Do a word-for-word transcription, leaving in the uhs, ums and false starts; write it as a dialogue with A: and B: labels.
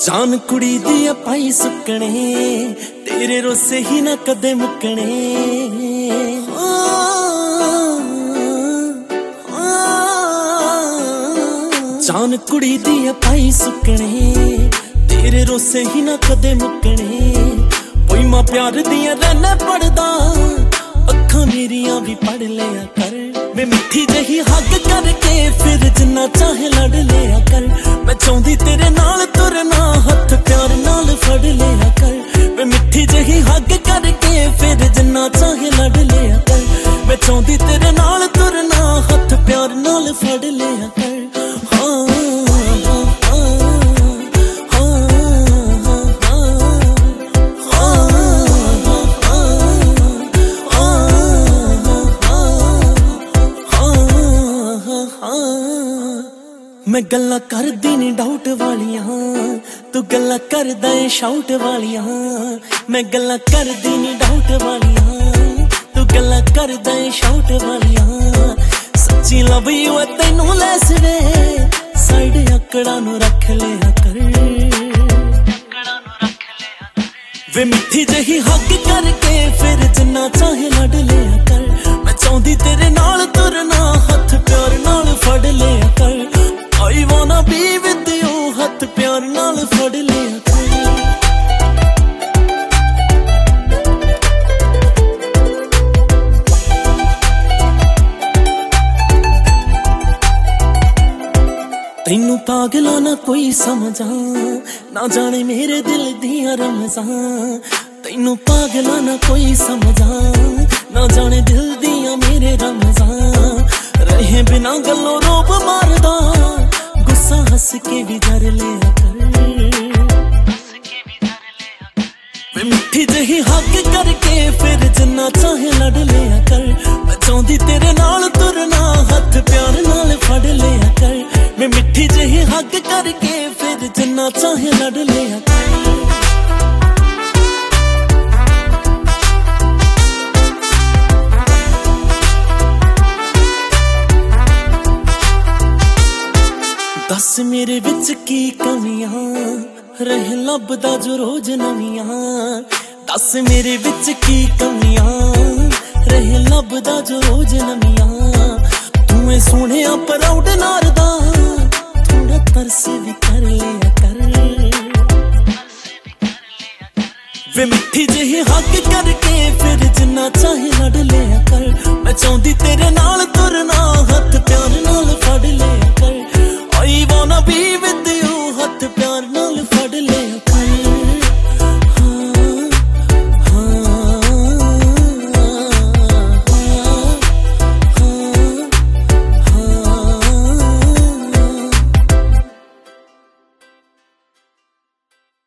A: जान कुड़ी दी पाई सुकने तेरे रोसे ही ना कदे मुकने। जान कुड़ी दी पाई सुकने तेरे रोसे ही ना कदे मुकने। कोई मां प्यार दिया रहना पढ़दा अखा मेरिया भी पढ़ लिया कर। मैं मिठी जही हग करके फिर जिन्ना चाहे लड़ लिया कर। मैं चाहती तेरे नाल तुरना हथ प्यार नाल फड़ लिया कर। मैं मिठी जही हग करके फिर जिन्ना चाहे लड़ लिया कर। मैं चाहती तेरे नाल तुरना हथ प्यार नाल फड़ लिया कर। हाँ मैं गल्ला करदी नी डाउट वालियां तू गल्ला करदा ए शाउट वालियां। मैं गल्ला करदी नी डाउट वालियां तू गल्ला करदा ए शाउट वालियां। सच्ची लव यू तैनू लैस वे साइड अकड़ा नु रख लिया कर। वे मिठी जही हग करके फिर जिन्ना चाहे लड़ लिया कर। मैं चाहती तेरे नाल तुरना हथ प्यार नाल फड़ लिया कर। I wanna be with you हथ प्यार नाल फड़ लिया कर। तैनू पागला ना कोई समझा ना जाने मेरे दिल दिया रमज़ां। तैनू पागला ना कोई समझा ना जाने दिल दिया मेरे रमज़ां। रहे बिना गल्लों रोब मारदा गुस्सा हंस के भी जर लिया कर। मैं मिठी जही हग करके फिर जिन्ना चाहे लड़ लिया कर। मैं चाहती तेरे नाल तुरना हथ प्यार नाल फड़ लिया कर। मैं मिठी जही हग करके फिर जिन्ना चाहे लड़ लिया कर। दस मेरे विच की कमियां रह लभदा जो रोज नवियां। दस मेरे विच की कमियां रह लभदा जो रोज नवियां। तू सोहणे प्राउड नारदा थोड़ा तरस भी कर लिया कर। वे मिठी जही हग करके फिर जिन्ना चाहे लड़ लिया कर। मैं चाहती तेरे